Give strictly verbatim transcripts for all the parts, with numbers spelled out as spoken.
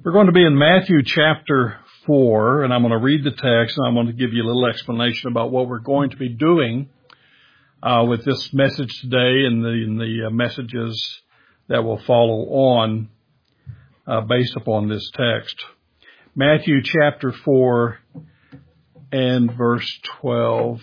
We're going to be in Matthew chapter four, and I'm going to read the text, and I'm going to give you a little explanation about what we're going to be doing uh, with this message today and the, and the uh, messages that will follow on uh, based upon this text. Matthew chapter four and verse twelve.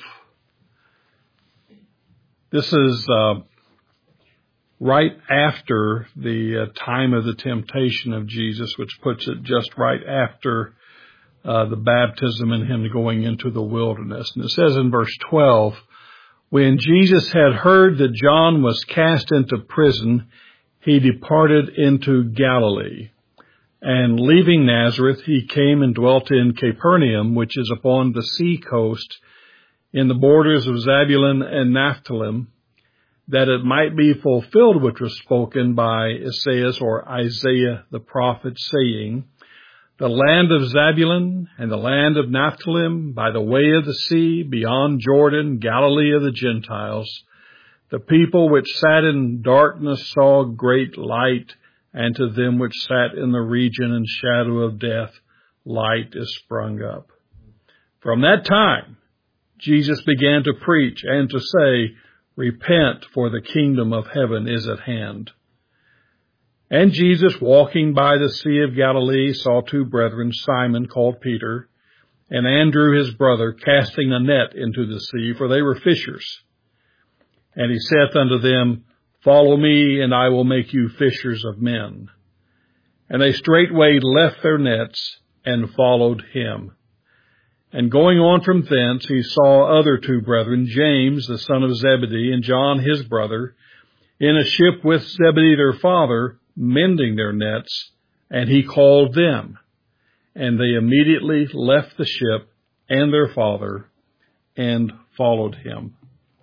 This is uh, right after the uh, time of the temptation of Jesus, which puts it just right after uh, the baptism and him going into the wilderness. And it says in verse twelve, when Jesus had heard that John was cast into prison, he departed into Galilee. And leaving Nazareth, he came and dwelt in Capernaum, which is upon the sea coast, in the borders of Zebulun and Naphtali, that it might be fulfilled which was spoken by Esaias or Isaiah the prophet, saying, the land of Zebulun and the land of Naphtali, by the way of the sea, beyond Jordan, Galilee of the Gentiles, the people which sat in darkness saw great light, and to them which sat in the region and shadow of death, light is sprung up. From that time, Jesus began to preach and to say, repent, for the kingdom of heaven is at hand. And Jesus, walking by the Sea of Galilee, saw two brethren, Simon called Peter, and Andrew his brother, casting a net into the sea, for they were fishers. And he saith unto them, follow me, and I will make you fishers of men. And they straightway left their nets and followed him. And going on from thence, he saw other two brethren, James, the son of Zebedee, and John his brother, in a ship with Zebedee their father, mending their nets, and he called them. And they immediately left the ship and their father and followed him.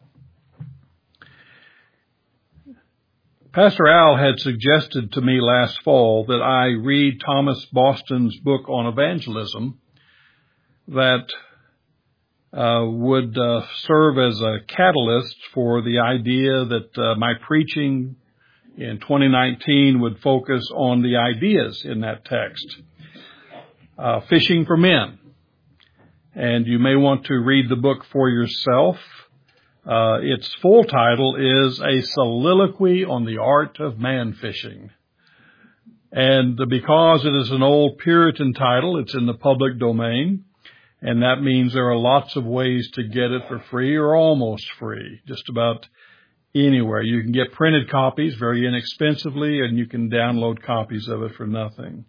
Pastor Al had suggested to me last fall that I read Thomas Boston's book on evangelism that uh, would uh, serve as a catalyst for the idea that uh, my preaching in twenty nineteen would focus on the ideas in that text. Uh, Fishing for Men. And you may want to read the book for yourself. Uh, its full title is A Soliloquy on the Art of Man Fishing. And because it is an old Puritan title, it's in the public domain. And that means there are lots of ways to get it for free or almost free, just about anywhere. You can get printed copies very inexpensively, and you can download copies of it for nothing.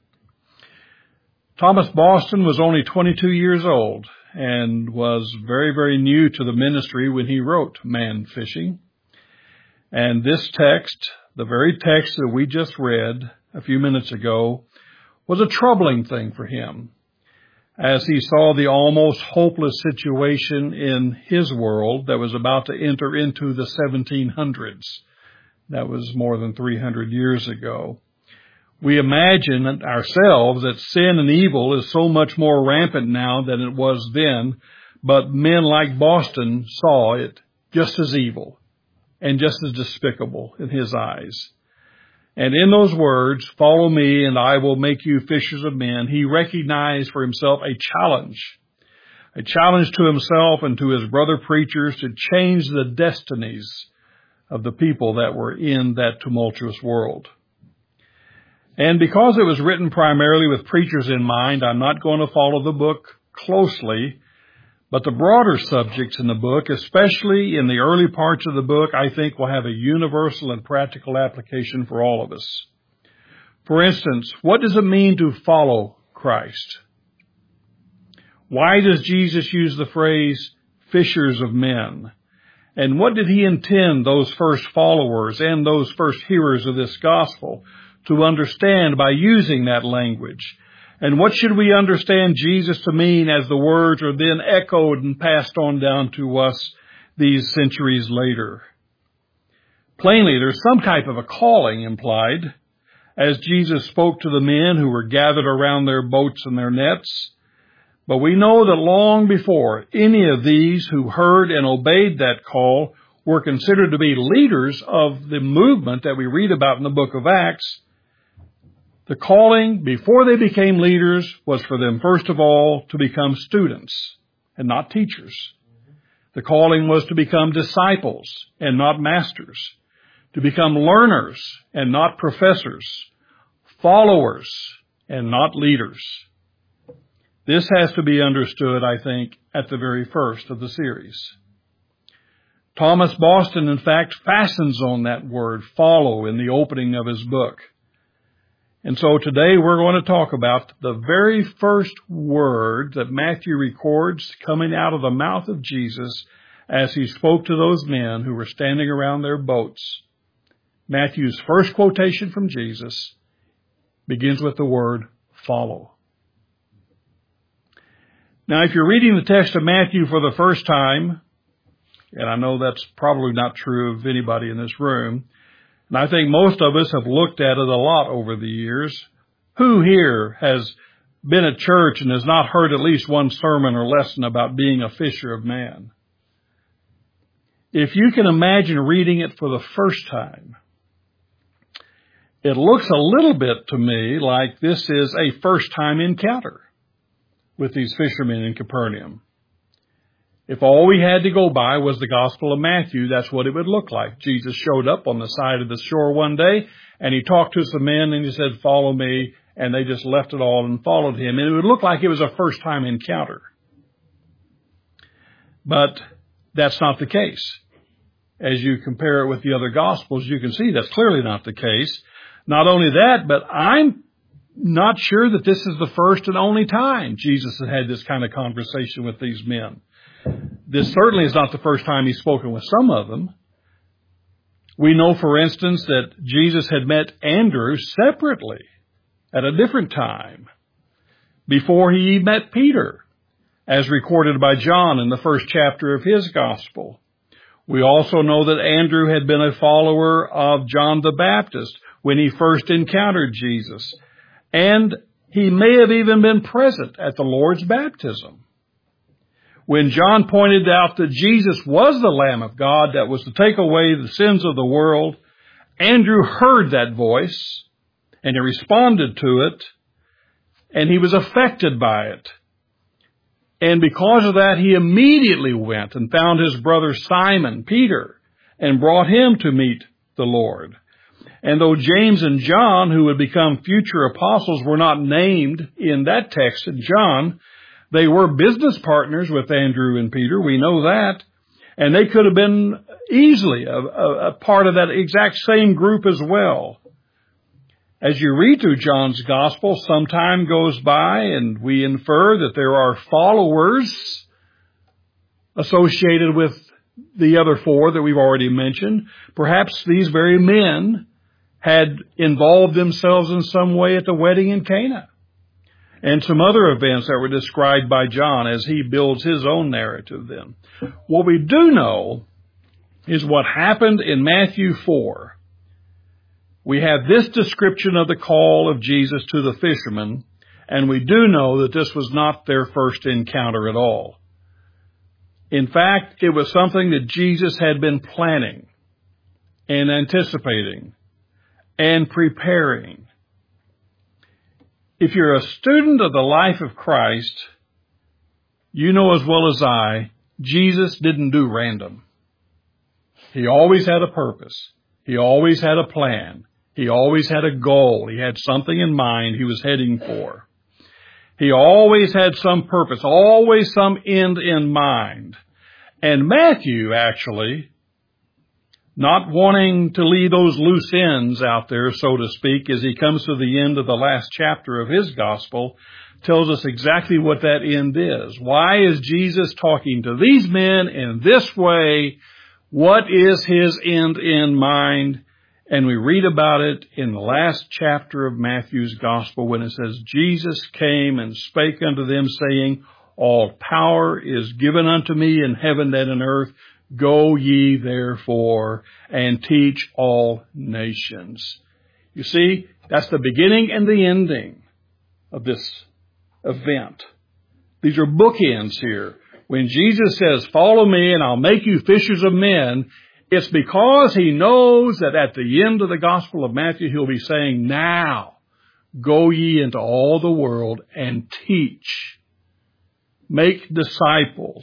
Thomas Boston was only twenty-two years old and was very, very new to the ministry when he wrote Man Fishing. And this text, the very text that we just read a few minutes ago, was a troubling thing for him, as he saw the almost hopeless situation in his world that was about to enter into the seventeen hundreds. That was more than three hundred years ago. We imagine ourselves that sin and evil is so much more rampant now than it was then, but men like Boston saw it just as evil and just as despicable in his eyes. And in those words, follow me and I will make you fishers of men, he recognized for himself a challenge, a challenge to himself and to his brother preachers to change the destinies of the people that were in that tumultuous world. And because it was written primarily with preachers in mind, I'm not going to follow the book closely, but the broader subjects in the book, especially in the early parts of the book, I think will have a universal and practical application for all of us. For instance, what does it mean to follow Christ? Why does Jesus use the phrase fishers of men? And what did he intend those first followers and those first hearers of this gospel to understand by using that language? And what should we understand Jesus to mean as the words are then echoed and passed on down to us these centuries later? Plainly, there's some type of a calling implied as Jesus spoke to the men who were gathered around their boats and their nets. But we know that long before any of these who heard and obeyed that call were considered to be leaders of the movement that we read about in the book of Acts, The calling before they became leaders was for them, first of all, to become students and not teachers. The calling was to become disciples and not masters, to become learners and not professors, followers and not leaders. This has to be understood, I think, at the very first of the series. Thomas Boston, in fact, fastens on that word follow in the opening of his book. And so today we're going to talk about the very first word that Matthew records coming out of the mouth of Jesus as he spoke to those men who were standing around their boats. Matthew's first quotation from Jesus begins with the word follow. Now, if you're reading the text of Matthew for the first time, and I know that's probably not true of anybody in this room, and I think most of us have looked at it a lot over the years. Who here has been at church and has not heard at least one sermon or lesson about being a fisher of man? If you can imagine reading it for the first time, it looks a little bit to me like this is a first-time encounter with these fishermen in Capernaum. If all we had to go by was the Gospel of Matthew, that's what it would look like. Jesus showed up on the side of the shore one day, and he talked to some men, and he said, follow me, and they just left it all and followed him. And it would look like it was a first-time encounter. But that's not the case. As you compare it with the other Gospels, you can see that's clearly not the case. Not only that, but I'm not sure that this is the first and only time Jesus has had this kind of conversation with these men. This certainly is not the first time he's spoken with some of them. We know, for instance, that Jesus had met Andrew separately at a different time before he met Peter, as recorded by John in the first chapter of his gospel. We also know that Andrew had been a follower of John the Baptist when he first encountered Jesus. And he may have even been present at the Lord's baptism. When John pointed out that Jesus was the Lamb of God that was to take away the sins of the world, Andrew heard that voice, and he responded to it, and he was affected by it. And because of that, he immediately went and found his brother Simon, Peter, and brought him to meet the Lord. And though James and John, who would become future apostles, were not named in that text in John, they were business partners with Andrew and Peter. We know that. And they could have been easily a, a, a part of that exact same group as well. As you read through John's gospel, some time goes by and we infer that there are followers associated with the other four that we've already mentioned. Perhaps these very men had involved themselves in some way at the wedding in Cana, and some other events that were described by John as he builds his own narrative then. What we do know is what happened in Matthew four. We have this description of the call of Jesus to the fishermen, and we do know that this was not their first encounter at all. In fact, it was something that Jesus had been planning and anticipating and preparing. If you're a student of the life of Christ, you know as well as I, Jesus didn't do random. He always had a purpose. He always had a plan. He always had a goal. He had something in mind he was heading for. He always had some purpose, always some end in mind. And Matthew, actually, not wanting to leave those loose ends out there, so to speak, as he comes to the end of the last chapter of his gospel, tells us exactly what that end is. Why is Jesus talking to these men in this way? What is his end in mind? And we read about it in the last chapter of Matthew's gospel when it says, Jesus came and spake unto them, saying, all power is given unto me in heaven and in earth. Go ye therefore and teach all nations. You see, that's the beginning and the ending of this event. These are bookends here. When Jesus says, follow me and I'll make you fishers of men, it's because he knows that at the end of the Gospel of Matthew, he'll be saying, now Go ye into all the world and teach. Make disciples,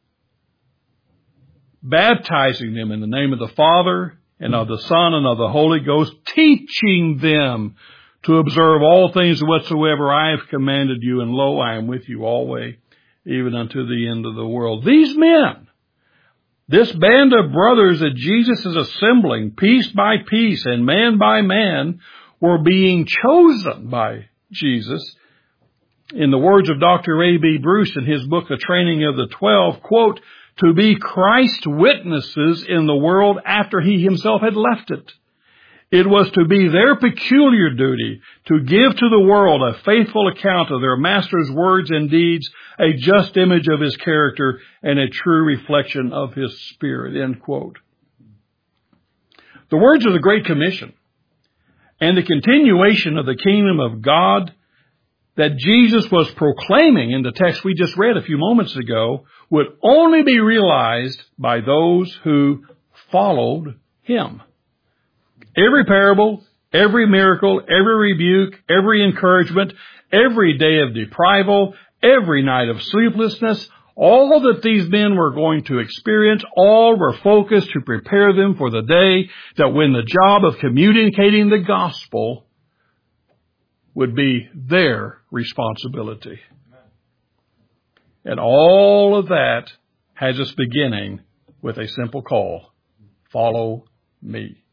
baptizing them in the name of the Father and of the Son and of the Holy Ghost, teaching them to observe all things whatsoever I have commanded you, and lo, I am with you always, even unto the end of the world. These men, this band of brothers that Jesus is assembling, piece by piece and man by man, were being chosen by Jesus. In the words of Doctor A B Bruce in his book, The Training of the Twelve, quote, to be Christ's witnesses in the world after he himself had left it. It was to be their peculiar duty to give to the world a faithful account of their Master's words and deeds, a just image of his character, and a true reflection of his Spirit, end quote. The words of the Great Commission and the continuation of the kingdom of God that Jesus was proclaiming in the text we just read a few moments ago would only be realized by those who followed him. Every parable, every miracle, every rebuke, every encouragement, every day of deprival, every night of sleeplessness, all that these men were going to experience, all were focused to prepare them for the day that when the job of communicating the gospel would be their responsibility. And all of that has its beginning with a simple call. Follow me.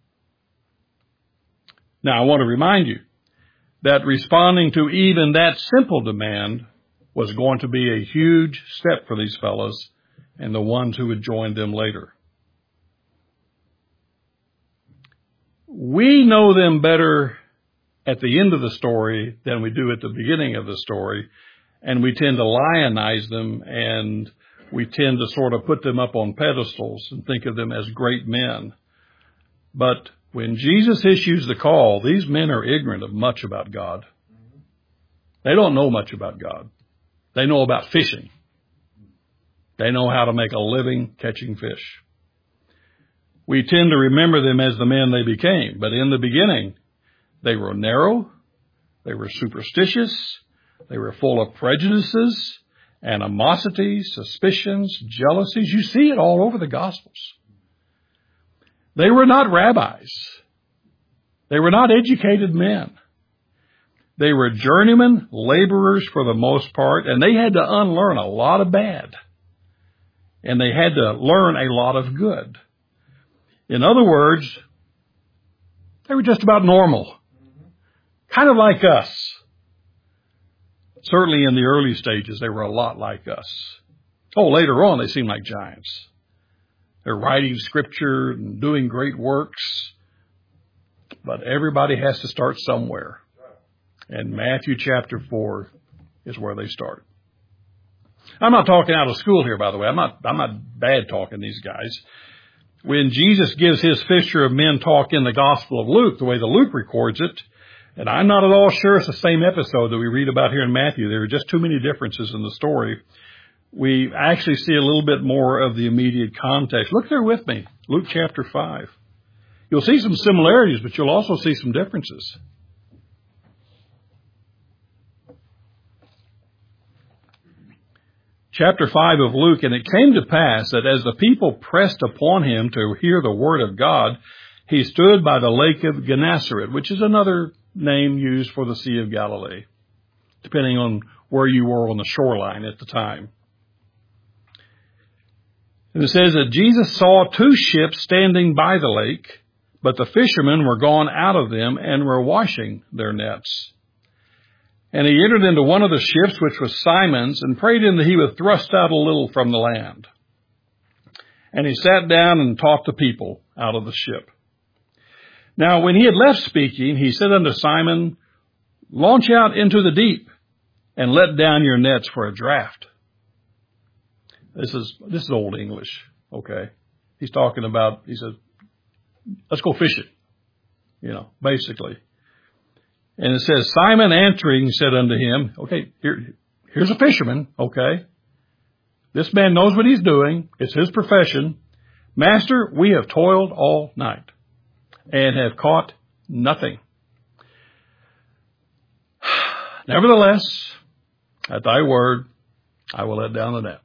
Now, I want to remind you that responding to even that simple demand was going to be a huge step for these fellows and the ones who would join them later. We know them better at the end of the story than we do at the beginning of the story, and we tend to lionize them, and we tend to sort of put them up on pedestals and think of them as great men. But when Jesus issues the call, these men are ignorant of much about God. They don't know much about God. They know about fishing. They know how to make a living catching fish. We tend to remember them as the men they became, but in the beginning, they were narrow, they were superstitious, they were full of prejudices, animosities, suspicions, jealousies. You see it all over the Gospels. They were not rabbis. They were not educated men. They were journeymen, laborers for the most part, and they had to unlearn a lot of bad. And they had to learn a lot of good. In other words, they were just about normal. Kind of like us. Certainly in the early stages, they were a lot like us. Oh, later on, they seemed like giants. They're writing scripture and doing great works. But everybody has to start somewhere. And Matthew chapter four is where they start. I'm not talking out of school here, by the way. I'm not, I'm not bad talking these guys. When Jesus gives his fisher of men talk in the Gospel of Luke, the way the Luke records it, and I'm not at all sure it's the same episode that we read about here in Matthew. There are just too many differences in the story. We actually see a little bit more of the immediate context. Look there with me, Luke chapter five. You'll see some similarities, but you'll also see some differences. Chapter five of Luke, and it came to pass that as the people pressed upon him to hear the word of God, he stood by the lake of Gennesaret, which is another name used for the Sea of Galilee, depending on where you were on the shoreline at the time. And it says that Jesus saw two ships standing by the lake, but the fishermen were gone out of them and were washing their nets. And he entered into one of the ships, which was Simon's, and prayed him that he would thrust out a little from the land. And he sat down and taught the people out of the ship. Now, when he had left speaking, he said unto Simon, launch out into the deep and let down your nets for a draught. This is, this is old English. Okay. He's talking about, he says, let's go fishing. You know, basically. And it says, Simon answering said unto him, okay, here, here's a fisherman. Okay. This man knows what he's doing. It's his profession. Master, we have toiled all night and have caught nothing. Nevertheless, at thy word, I will let down the net.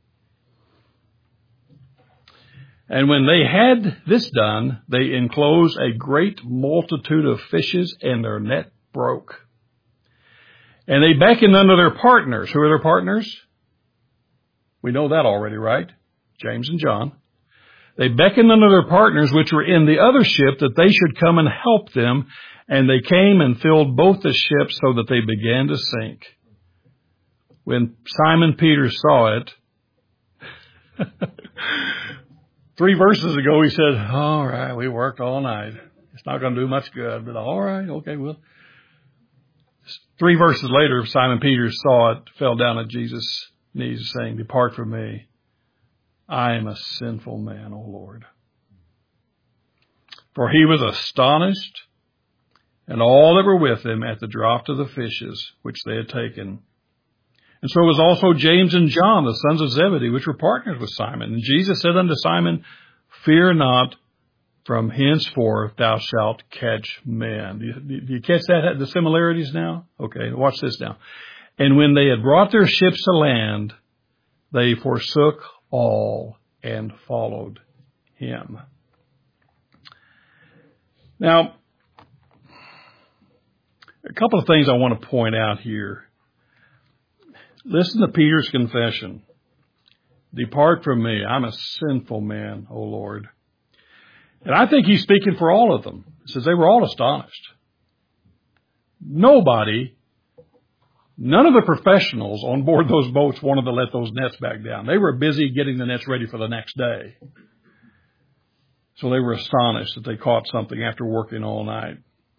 And when they had this done, they enclosed a great multitude of fishes, and their net broke. And they beckoned unto their partners. Who are their partners? We know that already, right? James and John. They beckoned unto their partners which were in the other ship that they should come and help them. And they came and filled both the ships so that they began to sink. When Simon Peter saw it, three verses ago he said, all right, we worked all night. It's not going to do much good, but all right, okay, well. Three verses later, Simon Peter saw it, fell down at Jesus' knees, saying, depart from me. I am a sinful man, O Lord. For he was astonished, and all that were with him, at the draught of the fishes which they had taken. And so was also James and John, the sons of Zebedee, which were partners with Simon. And Jesus said unto Simon, fear not, from henceforth thou shalt catch men. Do you, do you catch that, the similarities now? Okay, watch this now. And when they had brought their ships to land, they forsook all and followed him. Now, a couple of things I want to point out here. Listen to Peter's confession. Depart from me. I'm a sinful man, O Lord. And I think he's speaking for all of them. He says they were all astonished. Nobody, none of the professionals on board those boats wanted to let those nets back down. They were busy getting the nets ready for the next day. So they were astonished that they caught something after working all night.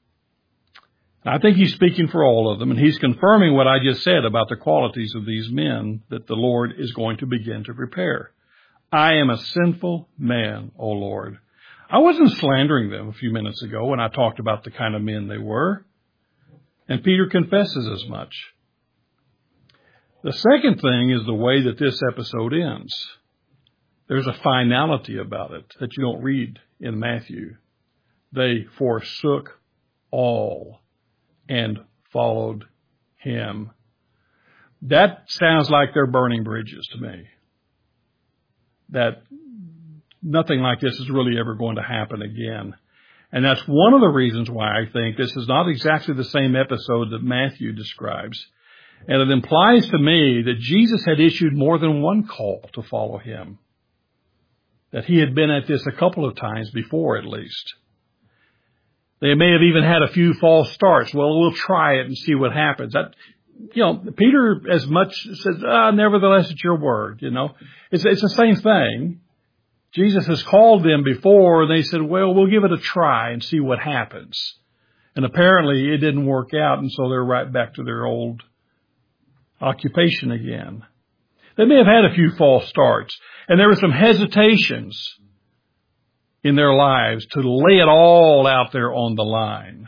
I think he's speaking for all of them, and he's confirming what I just said about the qualities of these men that the Lord is going to begin to prepare. I am a sinful man, O Lord. I wasn't slandering them a few minutes ago when I talked about the kind of men they were. And Peter confesses as much. The second thing is the way that this episode ends. There's a finality about it that you don't read in Matthew. They forsook all and followed him. That sounds like they're burning bridges to me. That nothing like this is really ever going to happen again. And that's one of the reasons why I think this is not exactly the same episode that Matthew describes. And it implies to me that Jesus had issued more than one call to follow him. That he had been at this a couple of times before at least. They may have even had a few false starts. Well, we'll try it and see what happens. That, you know, Peter as much says, ah, nevertheless, it's your word, you know. It's, it's the same thing. Jesus has called them before, and they said, well, we'll give it a try and see what happens. And apparently it didn't work out, and so they're right back to their old occupation again. They may have had a few false starts, and there were some hesitations in their lives to lay it all out there on the line.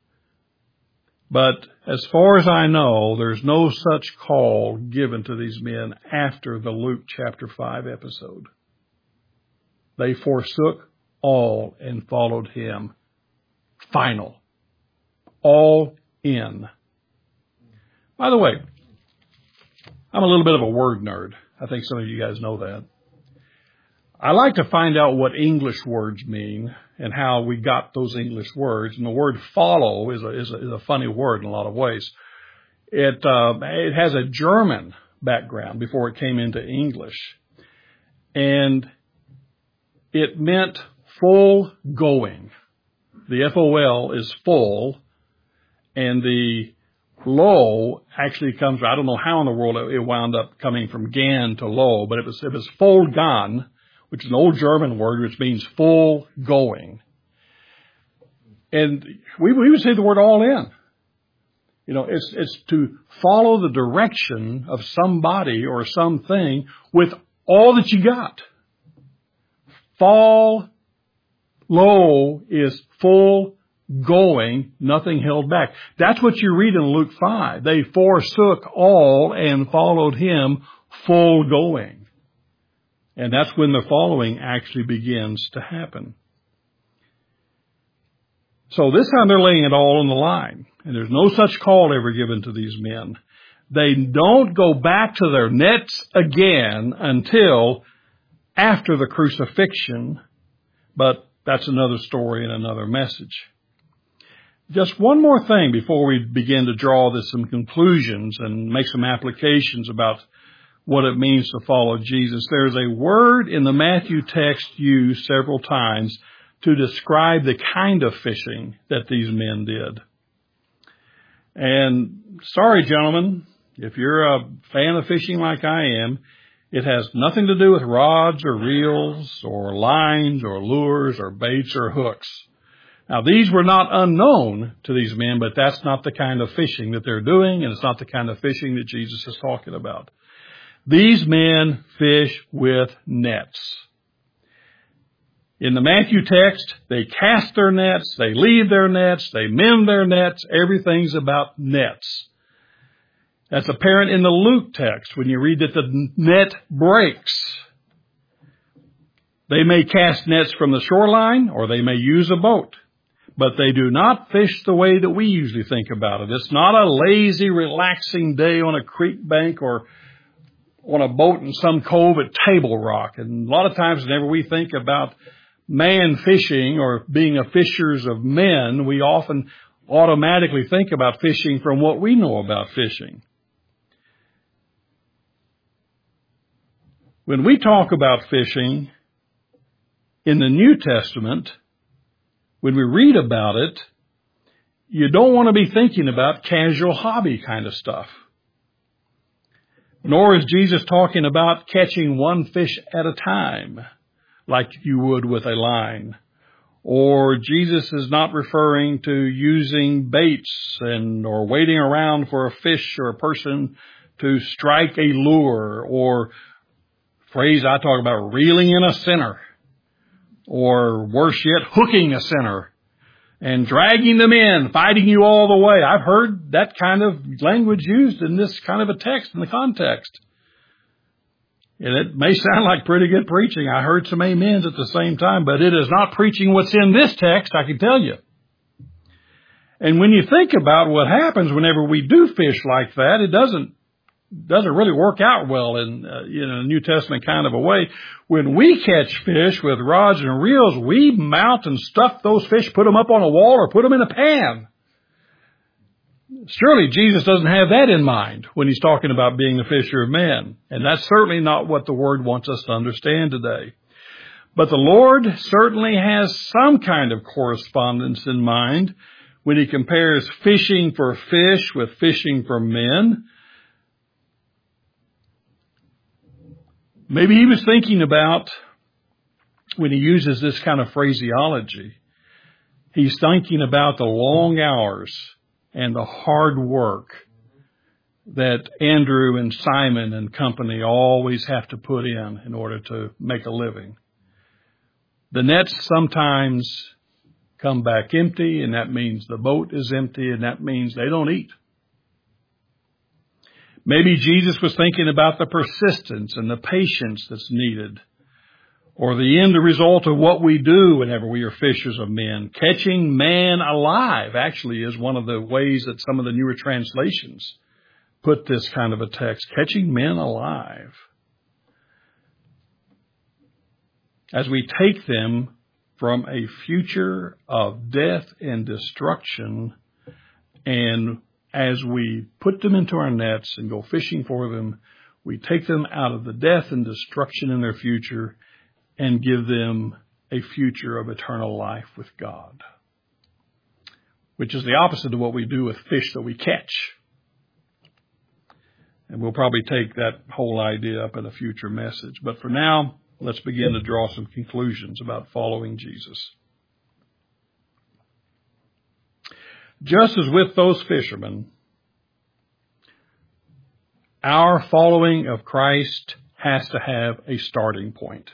But as far as I know, there's no such call given to these men after the Luke chapter five episode. They forsook all and followed him. Final. All in. By the way, I'm a little bit of a word nerd. I think some of you guys know that. I like to find out what English words mean and how we got those English words. And the word follow is a, is a, is a funny word in a lot of ways. It, uh, it has a German background before it came into English. And it meant full going. The F O L is full, and the low actually comes, I don't know how in the world it wound up coming from gan to low, but it was, it was voll gan, which is an old German word, which means full going. And we, we would say the word all in. You know, it's, it's to follow the direction of somebody or something with all that you got. Fall low is full going, nothing held back. That's what you read in Luke five. They forsook all and followed him full going. And that's when the following actually begins to happen. So this time they're laying it all on the line. And there's no such call ever given to these men. They don't go back to their nets again until after the crucifixion. But that's another story and another message. Just one more thing before we begin to draw this some conclusions and make some applications about what it means to follow Jesus. There's a word in the Matthew text used several times to describe the kind of fishing that these men did. And sorry, gentlemen, if you're a fan of fishing like I am, it has nothing to do with rods or reels or lines or lures or baits or hooks. Now, these were not unknown to these men, but that's not the kind of fishing that they're doing, and it's not the kind of fishing that Jesus is talking about. These men fish with nets. In the Matthew text, they cast their nets, they leave their nets, they mend their nets. Everything's about nets. That's apparent in the Luke text when you read that the net breaks. They may cast nets from the shoreline or they may use a boat, but they do not fish the way that we usually think about it. It's not a lazy, relaxing day on a creek bank or on a boat in some cove at Table Rock. And a lot of times whenever we think about man fishing or being a fishers of men, we often automatically think about fishing from what we know about fishing. When we talk about fishing in the New Testament, when we read about it, you don't want to be thinking about casual hobby kind of stuff. Nor is Jesus talking about catching one fish at a time, like you would with a line. Or Jesus is not referring to using baits and or waiting around for a fish or a person to strike a lure, or phrase I talk about, reeling in a sinner, or worse yet, hooking a sinner and dragging them in, fighting you all the way. I've heard that kind of language used in this kind of a text, in the context. And it may sound like pretty good preaching. I heard some amens at the same time, but it is not preaching what's in this text, I can tell you. And when you think about what happens whenever we do fish like that, it doesn't doesn't really work out well in uh, you know, a New Testament kind of a way. When we catch fish with rods and reels, we mount and stuff those fish, put them up on a wall or put them in a pan. Surely Jesus doesn't have that in mind when he's talking about being the fisher of men. And that's certainly not what the Word wants us to understand today. But the Lord certainly has some kind of correspondence in mind when he compares fishing for fish with fishing for men. Maybe he was thinking about, when he uses this kind of phraseology, he's thinking about the long hours and the hard work that Andrew and Simon and company always have to put in in order to make a living. The nets sometimes come back empty, and that means the boat is empty, and that means they don't eat. Maybe Jesus was thinking about the persistence and the patience that's needed, or the end result of what we do whenever we are fishers of men. Catching man alive actually is one of the ways that some of the newer translations put this kind of a text. Catching men alive. As we take them from a future of death and destruction, and as we put them into our nets and go fishing for them, we take them out of the death and destruction in their future and give them a future of eternal life with God, which is the opposite of what we do with fish that we catch. And we'll probably take that whole idea up in a future message. But for now, let's begin to draw some conclusions about following Jesus. Just as with those fishermen, our following of Christ has to have a starting point.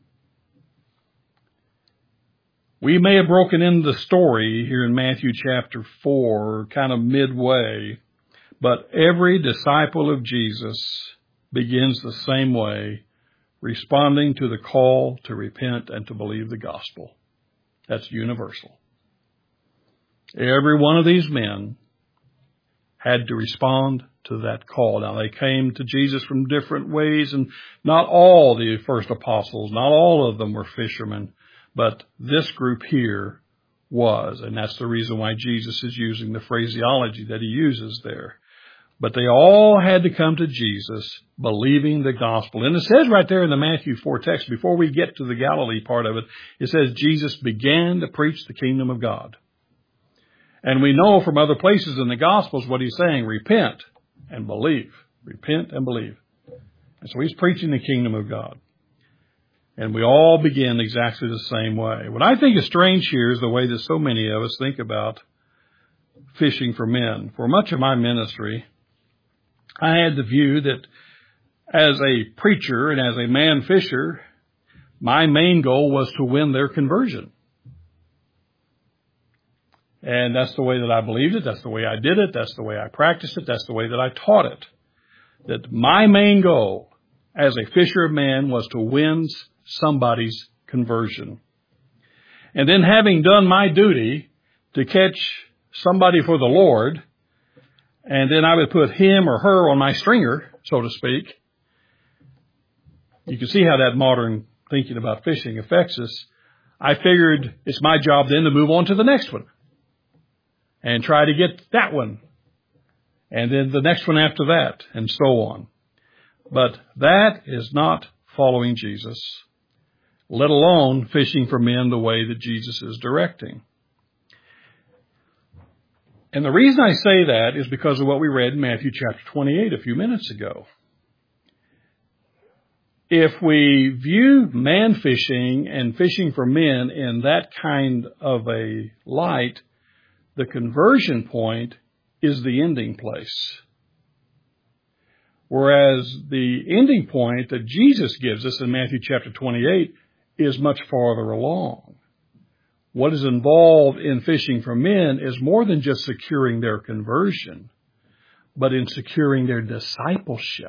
We may have broken into the story here in Matthew chapter four, kind of midway, but every disciple of Jesus begins the same way, responding to the call to repent and to believe the gospel. That's universal. Every one of these men had to respond to that call. Now, they came to Jesus from different ways, and not all the first apostles, not all of them were fishermen, but this group here was, and that's the reason why Jesus is using the phraseology that he uses there. But they all had to come to Jesus believing the gospel. And it says right there in the Matthew four text, before we get to the Galilee part of it, it says Jesus began to preach the kingdom of God. And we know from other places in the Gospels what he's saying, repent and believe. Repent and believe. And so he's preaching the kingdom of God. And we all begin exactly the same way. What I think is strange here is the way that so many of us think about fishing for men. For much of my ministry, I had the view that as a preacher and as a man fisher, my main goal was to win their conversion. And that's the way that I believed it. That's the way I did it. That's the way I practiced it. That's the way that I taught it. That my main goal as a fisher of men was to win somebody's conversion. And then having done my duty to catch somebody for the Lord, and then I would put him or her on my stringer, so to speak. You can see how that modern thinking about fishing affects us. I figured it's my job then to move on to the next one and try to get that one, and then the next one after that, and so on. But that is not following Jesus, let alone fishing for men the way that Jesus is directing. And the reason I say that is because of what we read in Matthew chapter twenty-eight a few minutes ago. If we view man fishing and fishing for men in that kind of a light, the conversion point is the ending place. Whereas the ending point that Jesus gives us in Matthew chapter twenty-eight is much farther along. What is involved in fishing for men is more than just securing their conversion, but in securing their discipleship.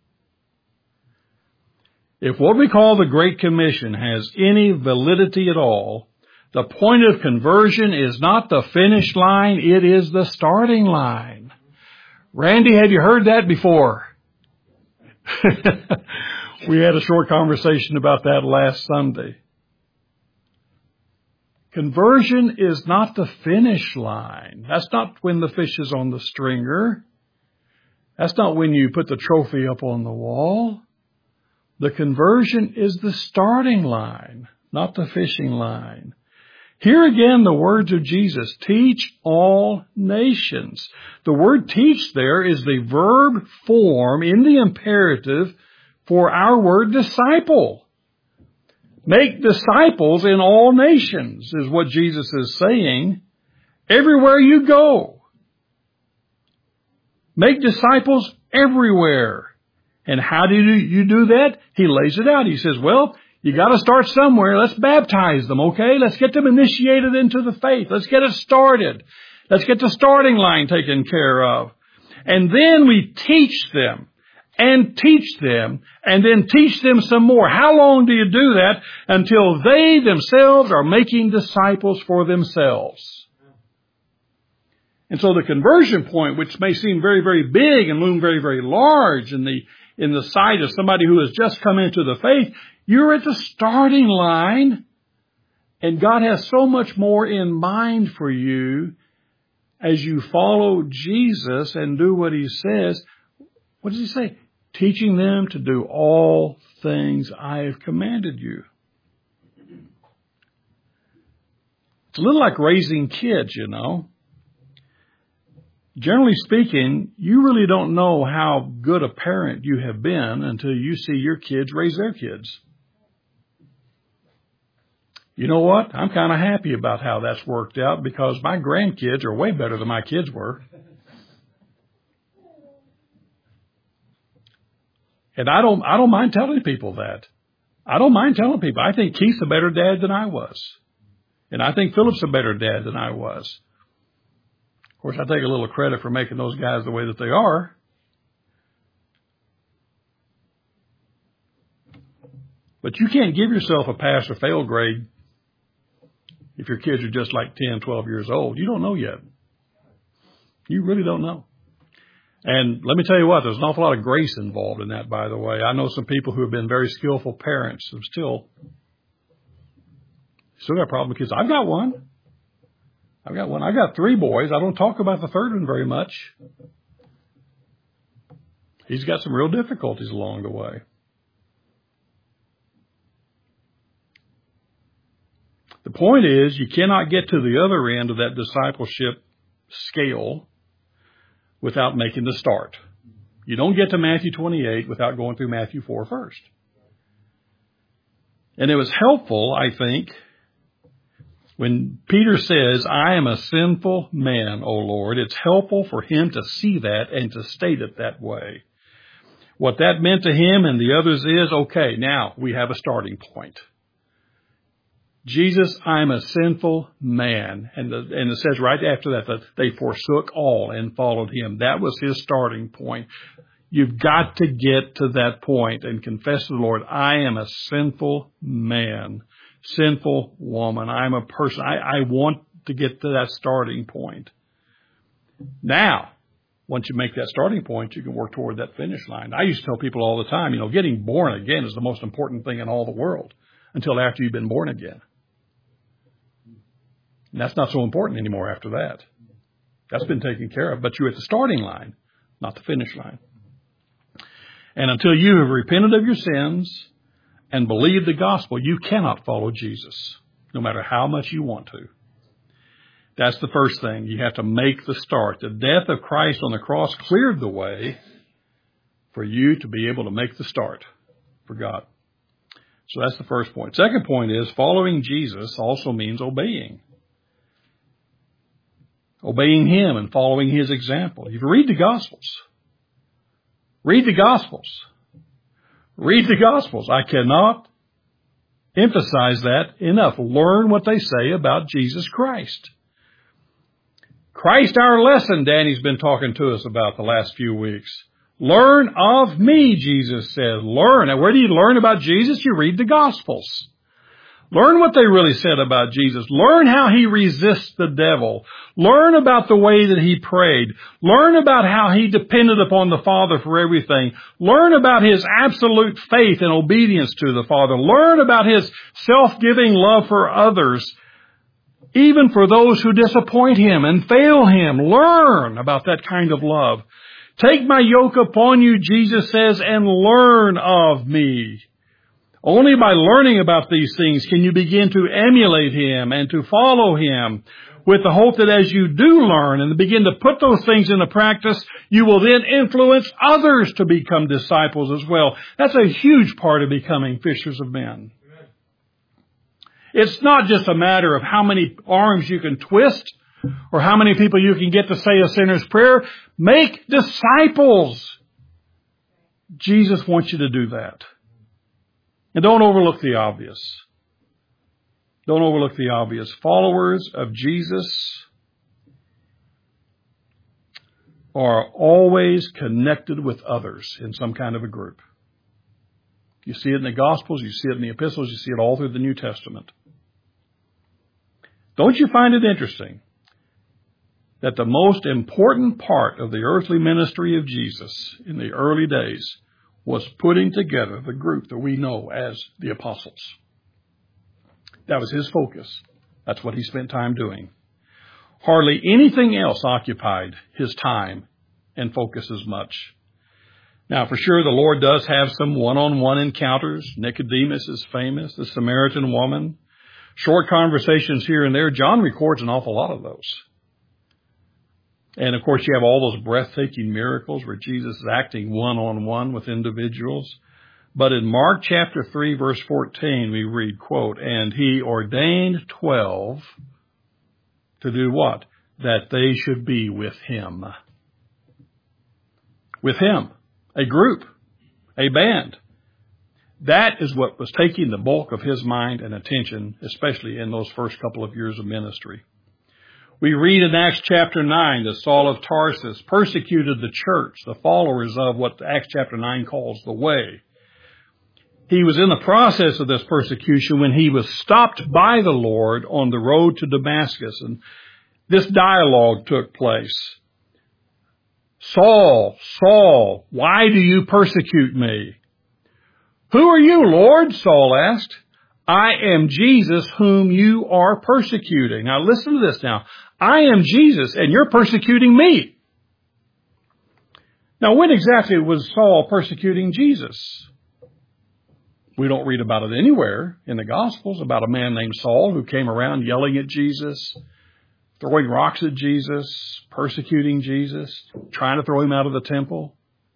If what we call the Great Commission has any validity at all, the point of conversion is not the finish line, it is the starting line. Randy, have you heard that before? We had a short conversation about that last Sunday. Conversion is not the finish line. That's not when the fish is on the stringer. That's not when you put the trophy up on the wall. The conversion is the starting line, not the fishing line. Here again, the words of Jesus, teach all nations. The word teach there is the verb form in the imperative for our word disciple. Make disciples in all nations is what Jesus is saying. Everywhere you go. Make disciples everywhere. And how do you do that? He lays it out. He says, well, you got to start somewhere. Let's baptize them, okay? Let's get them initiated into the faith. Let's get it started. Let's get the starting line taken care of. And then we teach them and teach them and then teach them some more. How long do you do that? Until they themselves are making disciples for themselves. And so the conversion point, which may seem very, very big and loom very, very large in the in the sight of somebody who has just come into the faith, you're at the starting line, and God has so much more in mind for you as you follow Jesus and do what he says. What does he say? Teaching them to do all things I have commanded you. It's a little like raising kids, you know. Generally speaking, you really don't know how good a parent you have been until you see your kids raise their kids. You know what? I'm kind of happy about how that's worked out because my grandkids are way better than my kids were. And I don't, I don't mind telling people that. I don't mind telling people. I think Keith's a better dad than I was. And I think Philip's a better dad than I was. Of course, I take a little credit for making those guys the way that they are. But you can't give yourself a pass or fail grade If your kids are just like ten, twelve years old, you don't know yet. You really don't know. And let me tell you what, there's an awful lot of grace involved in that, by the way. I know some people who have been very skillful parents who still, still got problem with kids. I've got one. I've got one. I've got three boys. I don't talk about the third one very much. He's got some real difficulties along the way. The point is, you cannot get to the other end of that discipleship scale without making the start. You don't get to Matthew twenty-eight without going through Matthew four first. And it was helpful, I think, when Peter says, I am a sinful man, O Lord. It's helpful for him to see that and to state it that way. What that meant to him and the others is, okay, now we have a starting point. Jesus, I'm a sinful man. And, the, and it says right after that that they forsook all and followed him. That was his starting point. You've got to get to that point and confess to the Lord, I am a sinful man, sinful woman. I'm a person. I, I want to get to that starting point. Now, once you make that starting point, you can work toward that finish line. I used to tell people all the time, you know, getting born again is the most important thing in all the world until after you've been born again. And that's not so important anymore after that. That's been taken care of. But you're at the starting line, not the finish line. And until you have repented of your sins and believed the gospel, you cannot follow Jesus, no matter how much you want to. That's the first thing. You have to make the start. The death of Christ on the cross cleared the way for you to be able to make the start for God. So that's the first point. Second point is following Jesus also means obeying. Obeying him and following his example. If you read the Gospels, read the Gospels. Read the Gospels. I cannot emphasize that enough. Learn what they say about Jesus Christ. Christ our lesson, Danny's been talking to us about the last few weeks. Learn of me, Jesus says. Learn. And where do you learn about Jesus? You read the Gospels. Learn what they really said about Jesus. Learn how he resists the devil. Learn about the way that he prayed. Learn about how he depended upon the Father for everything. Learn about his absolute faith and obedience to the Father. Learn about his self-giving love for others, even for those who disappoint him and fail him. Learn about that kind of love. Take my yoke upon you, Jesus says, and learn of me. Only by learning about these things can you begin to emulate him and to follow him, with the hope that as you do learn and begin to put those things into practice, you will then influence others to become disciples as well. That's a huge part of becoming fishers of men. It's not just a matter of how many arms you can twist or how many people you can get to say a sinner's prayer. Make disciples. Jesus wants you to do that. And don't overlook the obvious. Don't overlook the obvious. Followers of Jesus are always connected with others in some kind of a group. You see it in the Gospels, you see it in the epistles, you see it all through the New Testament. Don't you find it interesting that the most important part of the earthly ministry of Jesus in the early days was putting together the group that we know as the apostles? That was his focus. That's what he spent time doing. Hardly anything else occupied his time and focus as much. Now, for sure, the Lord does have some one-on-one encounters. Nicodemus is famous, the Samaritan woman. Short conversations here and there. John records an awful lot of those. And, of course, you have all those breathtaking miracles where Jesus is acting one-on-one with individuals. But in Mark chapter three, verse fourteen, we read, quote, and he ordained twelve to do what? That they should be with him. With him. A group. A band. That is what was taking the bulk of his mind and attention, especially in those first couple of years of ministry. We read in Acts chapter nine that Saul of Tarsus persecuted the church, the followers of what Acts chapter nine calls the way. He was in the process of this persecution when he was stopped by the Lord on the road to Damascus. And this dialogue took place. Saul, Saul, why do you persecute me? Who are you, Lord? Saul asked. I am Jesus whom you are persecuting. Now listen to this now. I am Jesus and you're persecuting me. Now when exactly was Saul persecuting Jesus? We don't read about it anywhere in the Gospels about a man named Saul who came around yelling at Jesus, throwing rocks at Jesus, persecuting Jesus, trying to throw him out of the temple.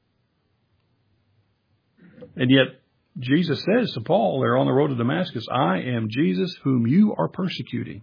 And yet Jesus says to Paul, they're on the road to Damascus, I am Jesus whom you are persecuting.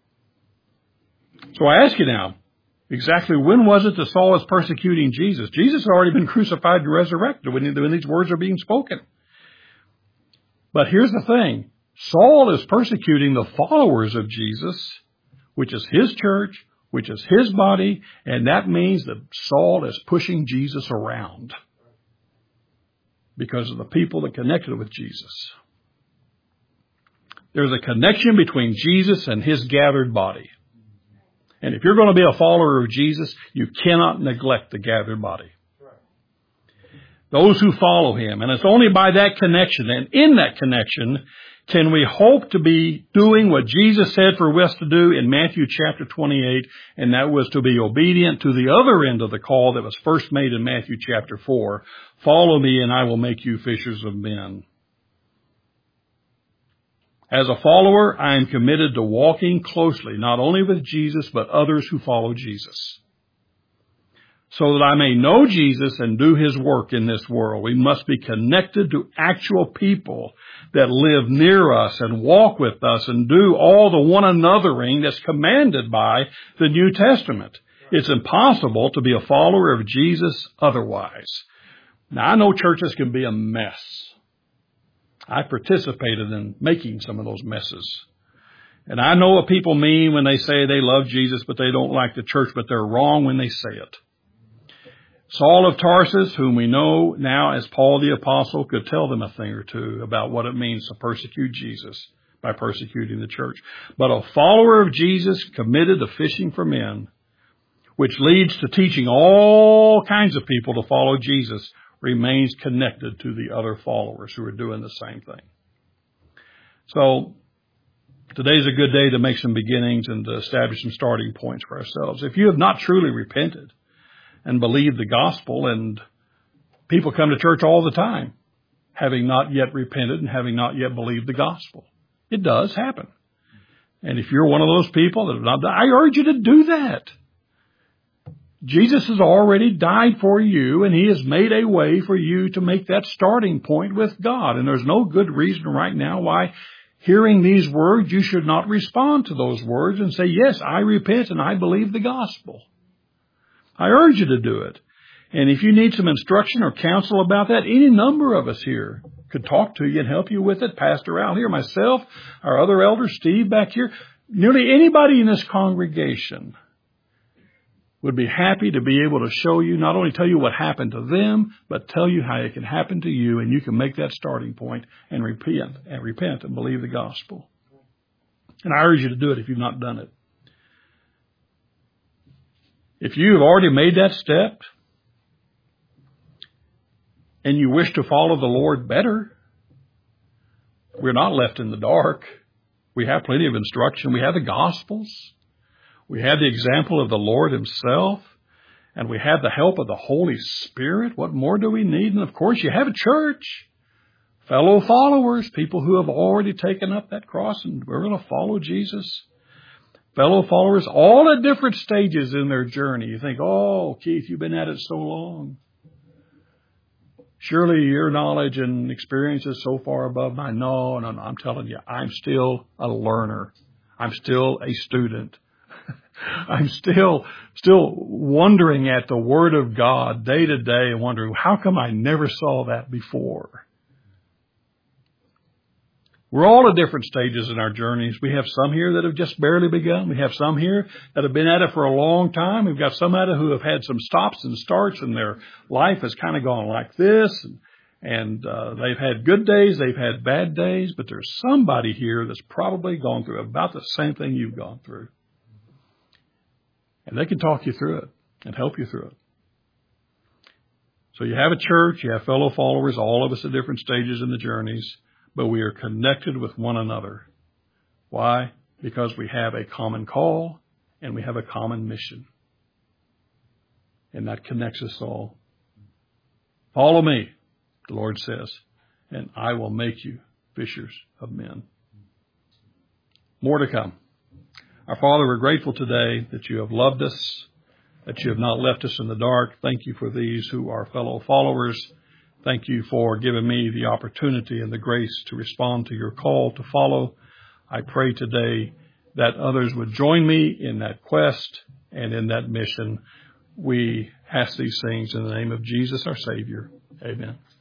So I ask you now, exactly when was it that Saul was persecuting Jesus? Jesus had already been crucified and resurrected when, when these words are being spoken. But here's the thing. Saul is persecuting the followers of Jesus, which is his church, which is his body, and that means that Saul is pushing Jesus around because of the people that connected with Jesus. There's a connection between Jesus and his gathered body. And if you're going to be a follower of Jesus, you cannot neglect the gathered body. Those who follow him. And it's only by that connection, and in that connection, can we hope to be doing what Jesus said for us to do in Matthew chapter twenty-eight, and that was to be obedient to the other end of the call that was first made in Matthew chapter four. Follow me and I will make you fishers of men. As a follower, I am committed to walking closely, not only with Jesus, but others who follow Jesus. So that I may know Jesus and do his work in this world, we must be connected to actual people that live near us and walk with us and do all the one anothering that's commanded by the New Testament. It's impossible to be a follower of Jesus otherwise. Now, I know churches can be a mess. I participated in making some of those messes. And I know what people mean when they say they love Jesus, but they don't like the church, but they're wrong when they say it. Saul of Tarsus, whom we know now as Paul the Apostle, could tell them a thing or two about what it means to persecute Jesus by persecuting the church. But a follower of Jesus committed to fishing for men, which leads to teaching all kinds of people to follow Jesus, remains connected to the other followers who are doing the same thing. So today's a good day to make some beginnings and to establish some starting points for ourselves. If you have not truly repented and believe the gospel, and people come to church all the time, having not yet repented and having not yet believed the gospel. It does happen. And if you're one of those people that have not done, I urge you to do that. Jesus has already died for you, and he has made a way for you to make that starting point with God. And there's no good reason right now why, hearing these words, you should not respond to those words and say, yes, I repent and I believe the gospel. I urge you to do it. And if you need some instruction or counsel about that, any number of us here could talk to you and help you with it. Pastor Al here, myself, our other elder, Steve back here, nearly anybody in this congregation would be happy to be able to show you, not only tell you what happened to them, but tell you how it can happen to you, and you can make that starting point and repent and repent and believe the gospel. And I urge you to do it if you've not done it. If you have already made that step and you wish to follow the Lord better, we're not left in the dark. We have plenty of instruction. We have the Gospels. We have the example of the Lord himself. And we have the help of the Holy Spirit. What more do we need? And of course, you have a church, fellow followers, people who have already taken up that cross and we're going to follow Jesus. Fellow followers, all at different stages in their journey. You think, oh, Keith, you've been at it so long. Surely your knowledge and experience is so far above mine. No, no, no. I'm telling you, I'm still a learner. I'm still a student. I'm still, still wondering at the Word of God day to day and wondering, how come I never saw that before? We're all at different stages in our journeys. We have some here that have just barely begun. We have some here that have been at it for a long time. We've got some at it who have had some stops and starts, and their life has kind of gone like this. And, And uh, they've had good days, they've had bad days, but there's somebody here that's probably gone through about the same thing you've gone through. And they can talk you through it and help you through it. So you have a church, you have fellow followers, all of us at different stages in the journeys, but we are connected with one another. Why? Because we have a common call and we have a common mission. And that connects us all. Follow me, the Lord says, and I will make you fishers of men. More to come. Our Father, we're grateful today that you have loved us, that you have not left us in the dark. Thank you for these who are fellow followers. Thank you for giving me the opportunity and the grace to respond to your call to follow. I pray today that others would join me in that quest and in that mission. We ask these things in the name of Jesus, our Savior. Amen.